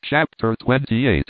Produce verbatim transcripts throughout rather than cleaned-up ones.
Chapter twenty-eight.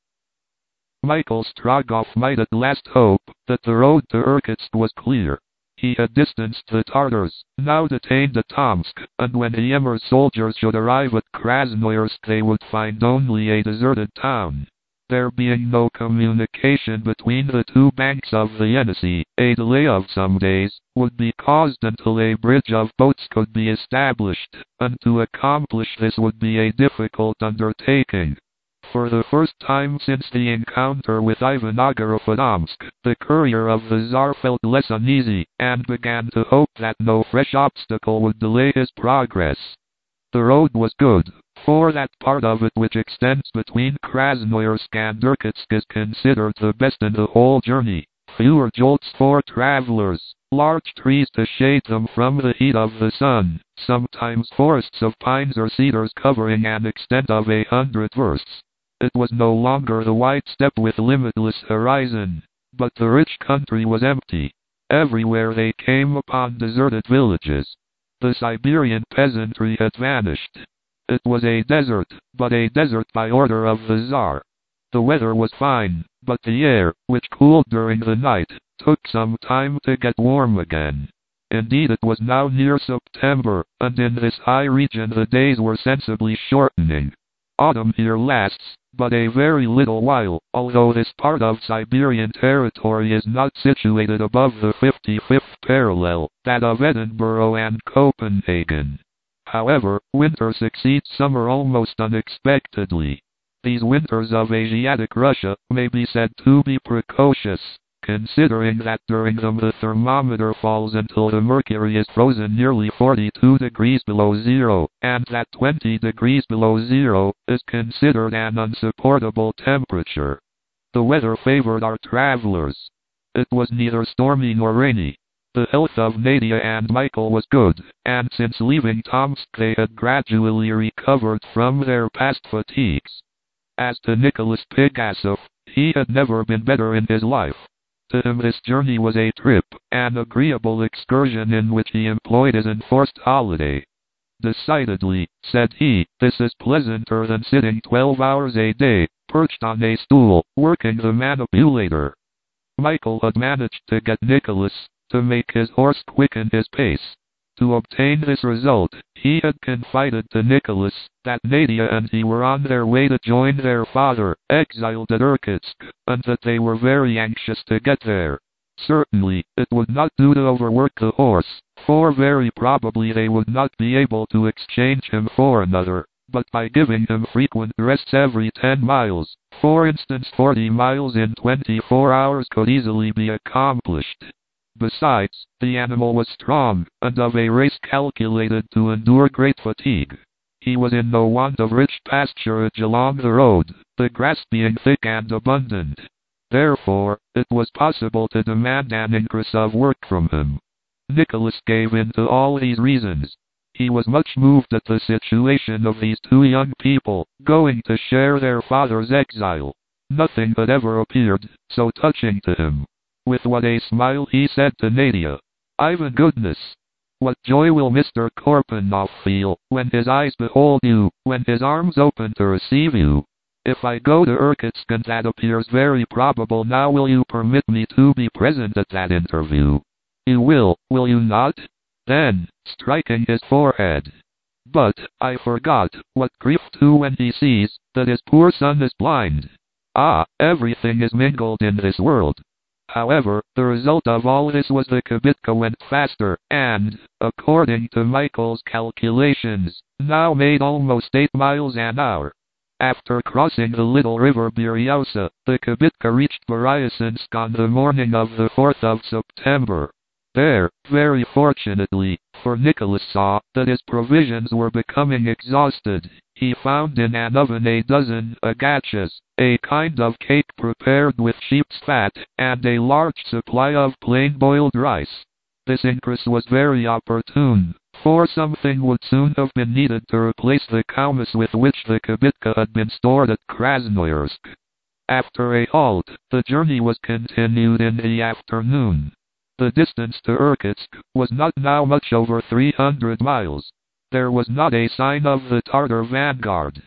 Michael Strogoff might at last hope that the road to Irkutsk was clear. He had distanced the Tartars, now detained at Tomsk, and when the Yemmer soldiers should arrive at Krasnoyarsk they would find only a deserted town. There being no communication between the two banks of the Yenisei, a delay of some days would be caused until a bridge of boats could be established, and to accomplish this would be a difficult undertaking. For the first time since the encounter with Ivan Ogarov at Omsk, the courier of the Tsar felt less uneasy, and began to hope that no fresh obstacle would delay his progress. The road was good, for that part of it which extends between Krasnoyarsk and Irkutsk is considered the best in the whole journey. Fewer jolts for travelers, large trees to shade them from the heat of the sun, sometimes forests of pines or cedars covering an extent of a hundred versts. It was no longer the wide steppe with limitless horizon, but the rich country was empty. Everywhere they came upon deserted villages. The Siberian peasantry had vanished. It was a desert, but a desert by order of the Tsar. The weather was fine, but the air, which cooled during the night, took some time to get warm again. Indeed, it was now near September, and in this high region the days were sensibly shortening. Autumn here lasts but a very little while, although this part of Siberian territory is not situated above the fifty-fifth parallel, that of Edinburgh and Copenhagen. However, winter succeeds summer almost unexpectedly. These winters of Asiatic Russia may be said to be precocious, considering that during them the thermometer falls until the mercury is frozen nearly forty-two degrees below zero, and that twenty degrees below zero is considered an unsupportable temperature. The weather favored our travelers. It was neither stormy nor rainy. The health of Nadia and Michael was good, and since leaving Tomsk they had gradually recovered from their past fatigues. As to Nicholas Pigasov, he had never been better in his life. To him this journey was a trip, an agreeable excursion in which he employed his enforced holiday. Decidedly, said he, this is pleasanter than sitting twelve hours a day, perched on a stool, working the manipulator. Michael had managed to get Nicholas to make his horse quicken his pace. To obtain this result, he had confided to Nicholas that Nadia and he were on their way to join their father, exiled at Irkutsk, and that they were very anxious to get there. Certainly, it would not do to overwork the horse, for very probably they would not be able to exchange him for another, but by giving him frequent rests every ten miles, for instance forty miles in twenty-four hours could easily be accomplished. Besides, the animal was strong, and of a race calculated to endure great fatigue. He was in no want of rich pasturage along the road, the grass being thick and abundant. Therefore, it was possible to demand an increase of work from him. Nicholas gave in to all these reasons. He was much moved at the situation of these two young people, going to share their father's exile. Nothing had ever appeared so touching to him. With what a smile he said to Nadia, "Ivan goodness! What joy will Mister Korpanoff feel when his eyes behold you, when his arms open to receive you. If I go to Irkutsk, and that appears very probable now, will you permit me to be present at that interview? You will, will you not?" Then, striking his forehead, "But, I forgot, what grief too when he sees that his poor son is blind. Ah, everything is mingled in this world." However, the result of all this was the kibitka went faster, and, according to Michael's calculations, now made almost eight miles an hour. After crossing the little river Beryousa, the kibitka reached Beryasynsk on the morning of the fourth of September. There, very fortunately, for Nicholas saw that his provisions were becoming exhausted, he found in an oven a dozen agachas, a kind of cake prepared with sheep's fat, and a large supply of plain boiled rice. This increase was very opportune, for something would soon have been needed to replace the kaumis with which the kibitka had been stored at Krasnoyarsk. After a halt, the journey was continued in the afternoon. The distance to Irkutsk was not now much over three hundred miles. There was not a sign of the Tartar vanguard.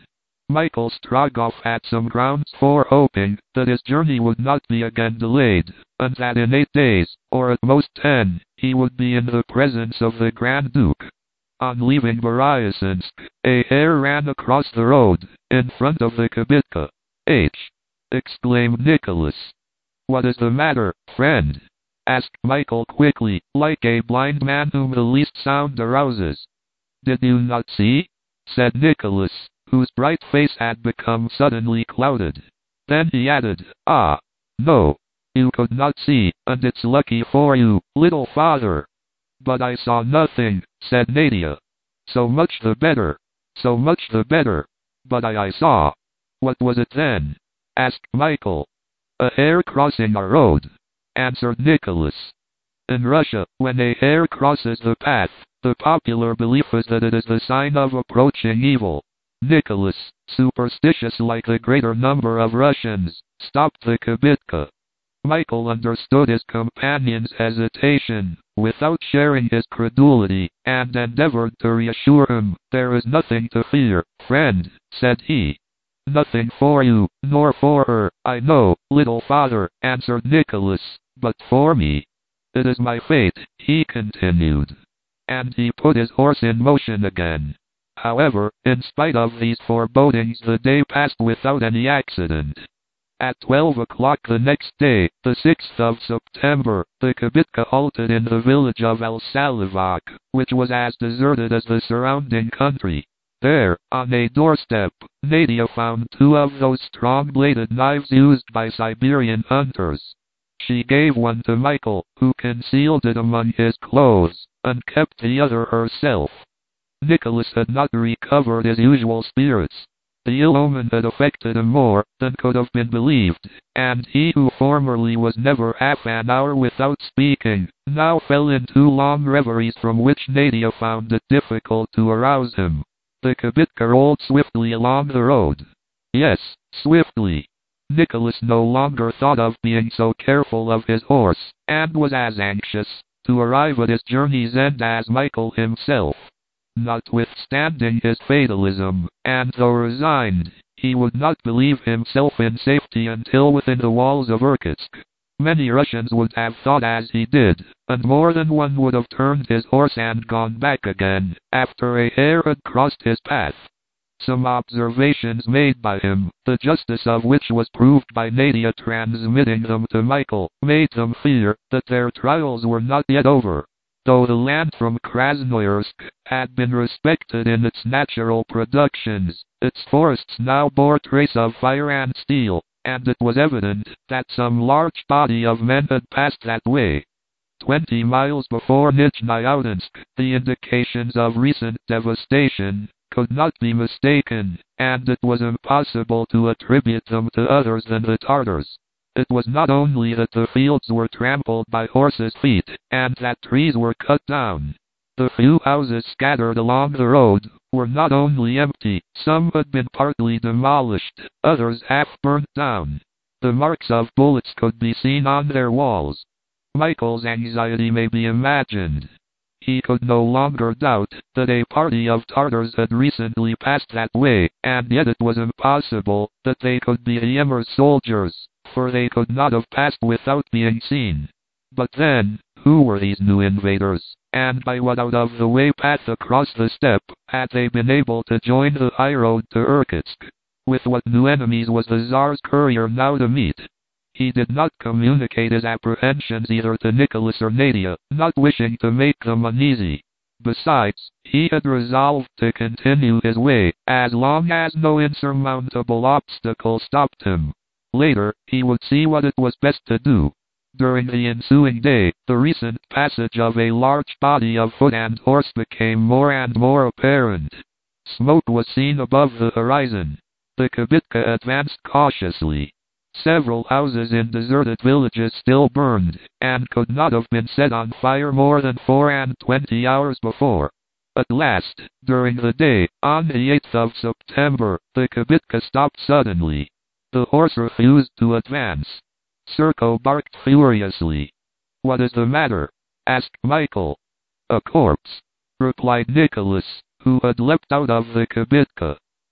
Michael Strogoff had some grounds for hoping that his journey would not be again delayed, and that in eight days, or at most ten, he would be in the presence of the Grand Duke. On leaving Beryasинsk, a hare ran across the road, in front of the kibitka. H! exclaimed Nicholas. "What is the matter, friend?" asked Michael quickly, like a blind man whom the least sound arouses. "Did you not see?" said Nicholas, whose bright face had become suddenly clouded. Then he added, "Ah, no, you could not see, and it's lucky for you, little father." "But I saw nothing," said Nadia. "So much the better, so much the better. But I, I saw." "What was it then?" asked Michael. "A hare crossing our road," answered Nicholas. In Russia, when a hare crosses the path, the popular belief is that it is the sign of approaching evil. Nicholas, superstitious like the greater number of Russians, stopped the kibitka. Michael understood his companion's hesitation, without sharing his credulity, and endeavored to reassure him. "There is nothing to fear, friend," said he. "Nothing for you, nor for her, I know, little father," answered Nicholas, "but for me. It is my fate," he continued. And he put his horse in motion again. However, in spite of these forebodings, the day passed without any accident. At twelve o'clock the next day, the sixth of September, the kibitka halted in the village of Al-Salivak, which was as deserted as the surrounding country. There, on a doorstep, Nadia found two of those strong-bladed knives used by Siberian hunters. She gave one to Michael, who concealed it among his clothes, and kept the other herself. Nicholas had not recovered his usual spirits. The ill omen had affected him more than could have been believed, and he who formerly was never half an hour without speaking, now fell into long reveries from which Nadia found it difficult to arouse him. The kibitka rolled swiftly along the road. Yes, swiftly. Nicholas no longer thought of being so careful of his horse, and was as anxious to arrive at his journey's end as Michael himself. Notwithstanding his fatalism, and though resigned, he would not believe himself in safety until within the walls of Irkutsk. Many Russians would have thought as he did, and more than one would have turned his horse and gone back again, after a hare had crossed his path. Some observations made by him, the justice of which was proved by Nadia transmitting them to Michael, made them fear that their trials were not yet over. Though the land from Krasnoyarsk had been respected in its natural productions, its forests now bore trace of fire and steel, and it was evident that some large body of men had passed that way. Twenty miles before Nizhny-Udinsk, the indications of recent devastation could not be mistaken, and it was impossible to attribute them to others than the Tartars. It was not only that the fields were trampled by horses' feet, and that trees were cut down. The few houses scattered along the road were not only empty, some had been partly demolished, others half burnt down. The marks of bullets could be seen on their walls. Michael's anxiety may be imagined. He could no longer doubt that a party of Tartars had recently passed that way, and yet it was impossible that they could be Yemmer's soldiers, for they could not have passed without being seen. But then, who were these new invaders, and by what out-of-the-way path across the steppe had they been able to join the high road to Irkutsk? With what new enemies was the Tsar's courier now to meet? He did not communicate his apprehensions either to Nicholas or Nadia, not wishing to make them uneasy. Besides, he had resolved to continue his way, as long as no insurmountable obstacle stopped him. Later, he would see what it was best to do. During the ensuing day, the recent passage of a large body of foot and horse became more and more apparent. Smoke was seen above the horizon. The kibitka advanced cautiously. Several houses in deserted villages still burned, and could not have been set on fire more than four and twenty hours before. At last, during the day, on the eighth of September, the kibitka stopped suddenly. The horse refused to advance. Serko barked furiously. "What is the matter?" asked Michael. "A corpse," replied Nicholas, who had leapt out of the kibitka.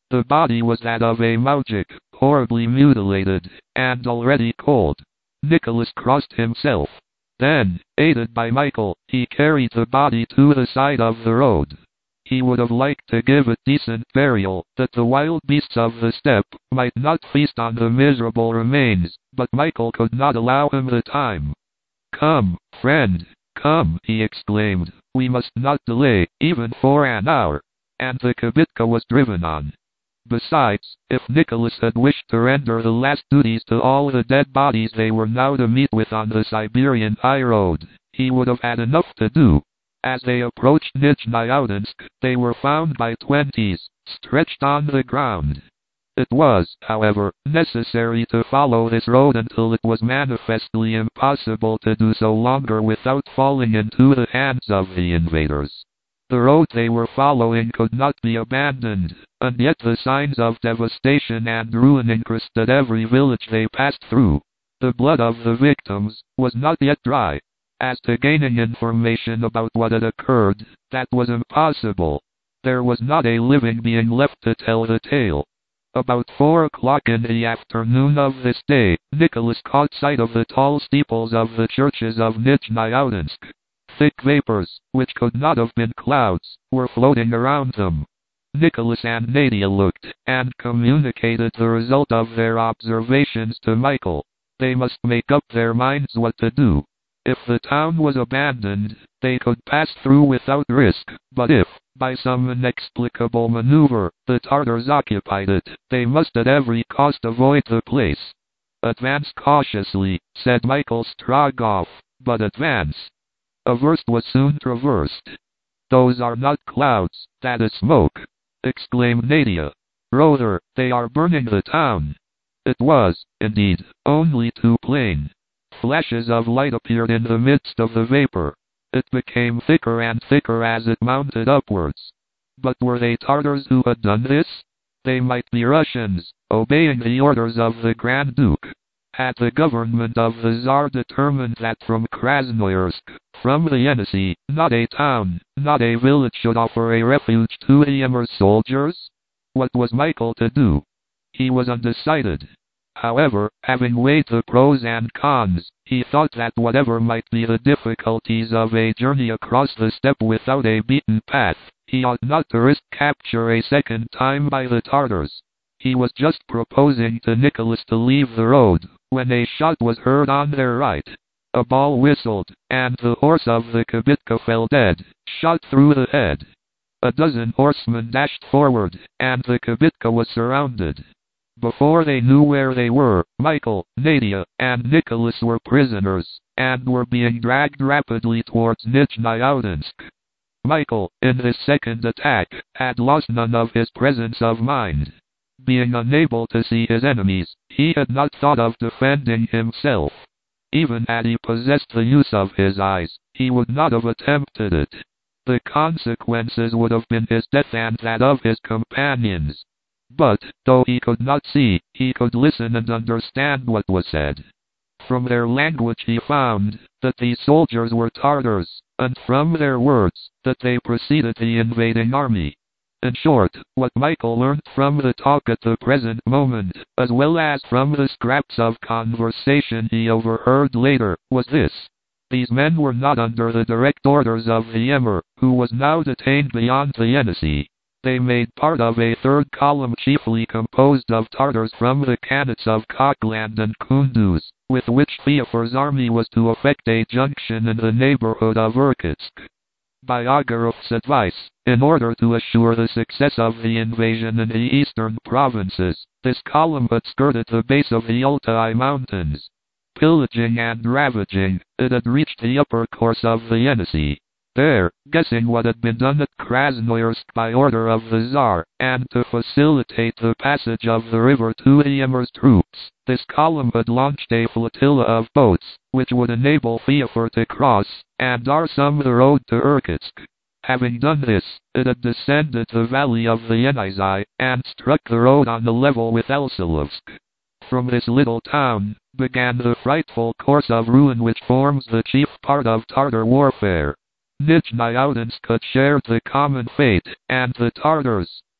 The body was that of a moujik, horribly mutilated, and already cold. Nicholas crossed himself. Then, aided by Michael, he carried the body to the side of the road. He would have liked to give it decent burial, that the wild beasts of the steppe might not feast on the miserable remains, but Michael could not allow him the time. "Come, friend, come," he exclaimed, "we must not delay, even for an hour." And the kibitka was driven on. Besides, if Nicholas had wished to render the last duties to all the dead bodies they were now to meet with on the Siberian high road, he would have had enough to do. As they approached Nizhny-Udinsk, they were found by twenties, stretched on the ground. It was, however, necessary to follow this road until it was manifestly impossible to do so longer without falling into the hands of the invaders. The road they were following could not be abandoned, and yet the signs of devastation and ruin encrusted every village they passed through. The blood of the victims was not yet dry. As to gaining information about what had occurred, that was impossible. There was not a living being left to tell the tale. About four o'clock in the afternoon of this day, Nicholas caught sight of the tall steeples of the churches of Nizhny-Udinsk. Thick vapors, which could not have been clouds, were floating around them. Nicholas and Nadia looked, and communicated the result of their observations to Michael. They must make up their minds what to do. If the town was abandoned, they could pass through without risk, but if, by some inexplicable maneuver, the Tartars occupied it, they must at every cost avoid the place. "Advance cautiously," said Michael Strogoff, "but advance." A verst was soon traversed. "Those are not clouds, that is smoke," exclaimed Nadia. "Rather, they are burning the town." It was, indeed, only too plain. Flashes of light appeared in the midst of the vapor. It became thicker and thicker as it mounted upwards. But were they Tartars who had done this? They might be Russians, obeying the orders of the Grand Duke. Had the government of the Tsar determined that from Krasnoyarsk, from the Yenisei, not a town, not a village should offer a refuge to the Emir's soldiers? What was Michael to do? He was undecided. However, having weighed the pros and cons, he thought that whatever might be the difficulties of a journey across the steppe without a beaten path, he ought not to risk capture a second time by the Tartars. He was just proposing to Nicholas to leave the road, when a shot was heard on their right. A ball whistled, and the horse of the kibitka fell dead, shot through the head. A dozen horsemen dashed forward, and the kibitka was surrounded. Before they knew where they were, Michael, Nadia, and Nicholas were prisoners, and were being dragged rapidly towards Nizhny-Udinsk. Michael, in his second attack, had lost none of his presence of mind. Being unable to see his enemies, he had not thought of defending himself. Even had he possessed the use of his eyes, he would not have attempted it. The consequences would have been his death and that of his companions. But, though he could not see, he could listen and understand what was said. From their language he found that these soldiers were Tartars, and from their words, that they preceded the invading army. In short, what Michael learned from the talk at the present moment, as well as from the scraps of conversation he overheard later, was this. These men were not under the direct orders of the Emir, who was now detained beyond the Yenisei. They made part of a third column chiefly composed of Tartars from the Khanates of Kokland and Kunduz, with which Feofor's army was to effect a junction in the neighborhood of Irkutsk. By Ogarov's advice, in order to assure the success of the invasion in the eastern provinces, this column had skirted the base of the Altai Mountains. Pillaging and ravaging, it had reached the upper course of the Yenisei. There, guessing what had been done at Krasnoyarsk by order of the Tsar, and to facilitate the passage of the river to the Emir's troops, this column had launched a flotilla of boats, which would enable Feofor to cross, and Arsum the road to Irkutsk. Having done this, it had descended the valley of the Yenisei, and struck the road on the level with Elsilovsk. From this little town, began the frightful course of ruin which forms the chief part of Tartar warfare. Nizhny-Udinsk had shared the common fate, and the Tartars,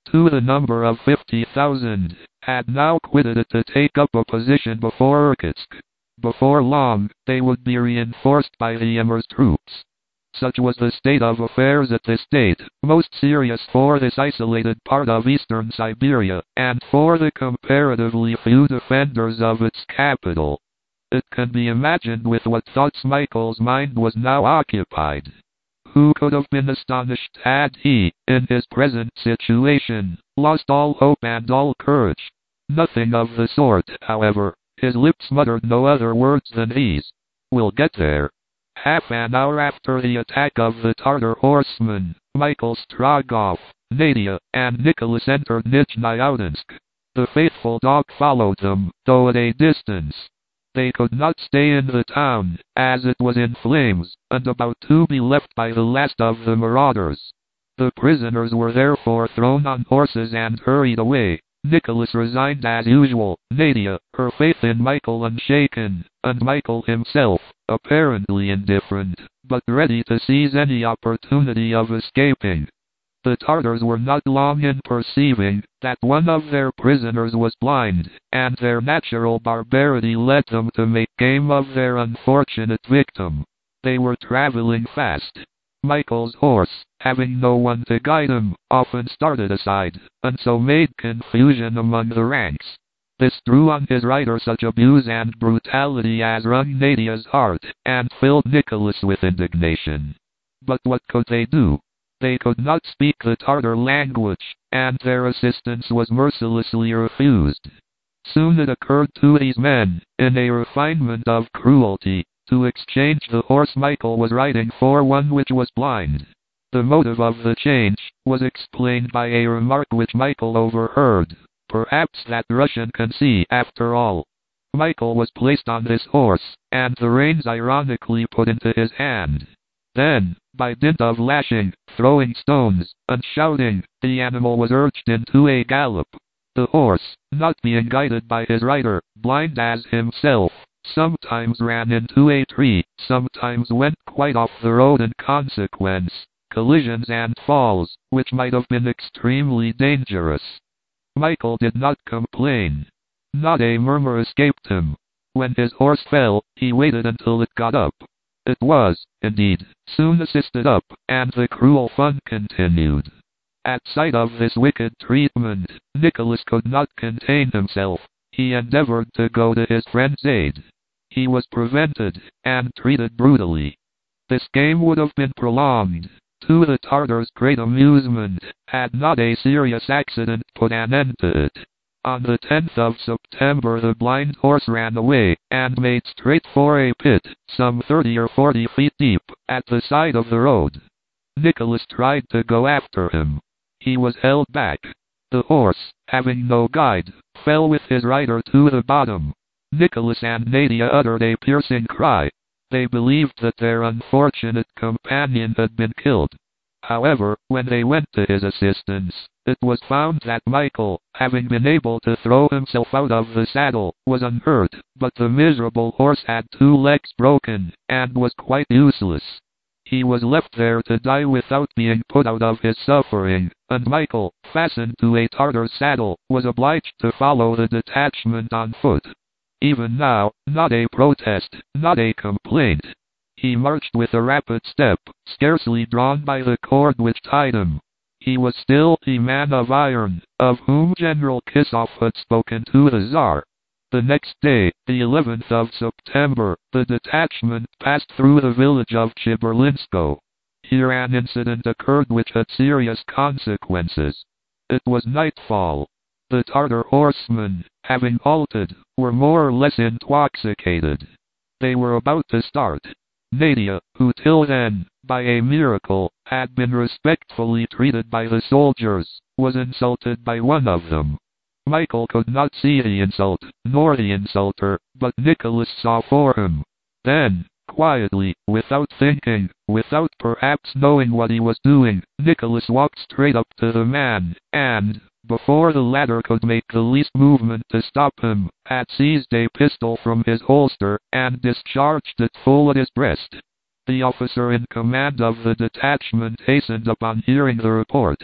to the number of fifty thousand, had now quitted it to take up a position before Irkutsk. Before long, they would be reinforced by the Emir's troops. Such was the state of affairs at this date, most serious for this isolated part of eastern Siberia, and for the comparatively few defenders of its capital. It can be imagined with what thoughts Michael's mind was now occupied. Who could have been astonished had he, in his present situation, lost all hope and all courage? Nothing of the sort, however. His lips muttered no other words than these. "We'll get there." Half an hour after the attack of the Tartar horsemen, Michael Strogoff, Nadia, and Nicholas entered Nizhny-Udinsk. The faithful dog followed them, though at a distance. They could not stay in the town, as it was in flames, and about to be left by the last of the marauders. The prisoners were therefore thrown on horses and hurried away. Nicholas resigned as usual, Nadia, her faith in Michael unshaken, and Michael himself, apparently indifferent, but ready to seize any opportunity of escaping. The Tartars were not long in perceiving that one of their prisoners was blind, and their natural barbarity led them to make game of their unfortunate victim. They were traveling fast. Michael's horse, having no one to guide him, often started aside, and so made confusion among the ranks. This drew on his rider such abuse and brutality as wrung Nadia's heart, and filled Nicholas with indignation. But what could they do? They could not speak the Tartar language, and their assistance was mercilessly refused. Soon it occurred to these men, in a refinement of cruelty, to exchange the horse Michael was riding for one which was blind. The motive of the change was explained by a remark which Michael overheard. Perhaps that Russian can see after all. Michael was placed on this horse, and the reins ironically put into his hand. Then, by dint of lashing, throwing stones, and shouting, the animal was urged into a gallop. The horse, not being guided by his rider, blind as himself, sometimes ran into a tree, sometimes went quite off the road in consequence, collisions and falls, which might have been extremely dangerous. Michael did not complain. Not a murmur escaped him. When his horse fell, he waited until it got up. It was, indeed, soon assisted up, and the cruel fun continued. At sight of this wicked treatment, Nicholas could not contain himself. He endeavored to go to his friend's aid. He was prevented, and treated brutally. This game would have been prolonged, to the Tartars' great amusement, had not a serious accident put an end to it. On the tenth of September the blind horse ran away, and made straight for a pit, some thirty or forty feet deep, at the side of the road. Nicholas tried to go after him. He was held back. The horse, having no guide, fell with his rider to the bottom. Nicholas and Nadia uttered a piercing cry. They believed that their unfortunate companion had been killed. However, when they went to his assistance, it was found that Michael, having been able to throw himself out of the saddle, was unhurt, but the miserable horse had two legs broken, and was quite useless. He was left there to die without being put out of his suffering, and Michael, fastened to a Tartar saddle, was obliged to follow the detachment on foot. Even now, not a protest, not a complaint. He marched with a rapid step, scarcely drawn by the cord which tied him. He was still the man of iron, of whom General Kisov had spoken to the Tsar. The next day, the eleventh of September, the detachment passed through the village of Chiberlinsko. Here an incident occurred which had serious consequences. It was nightfall. The Tartar horsemen, having halted, were more or less intoxicated. They were about to start. Nadia, who till then, by a miracle, had been respectfully treated by the soldiers, was insulted by one of them. Michael could not see the insult, nor the insulter, but Nicholas saw for him. Then, quietly, without thinking, without perhaps knowing what he was doing, Nicholas walked straight up to the man, and, before the latter could make the least movement to stop him, had seized a pistol from his holster, and discharged it full at his breast. The officer in command of the detachment hastened upon hearing the report.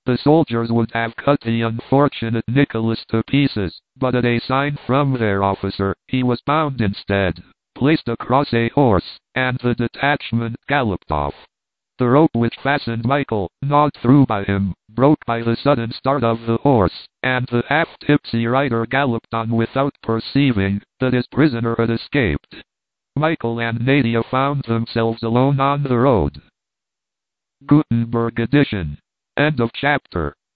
The soldiers would have cut the unfortunate Nicholas to pieces, but at a sign from their officer, he was bound instead, placed across a horse, and the detachment galloped off. The rope which fastened Michael, gnawed through by him, broke by the sudden start of the horse, and the half-tipsy rider galloped on without perceiving that his prisoner had escaped. Michael and Nadia found themselves alone on the road. Gutenberg edition. End of chapter.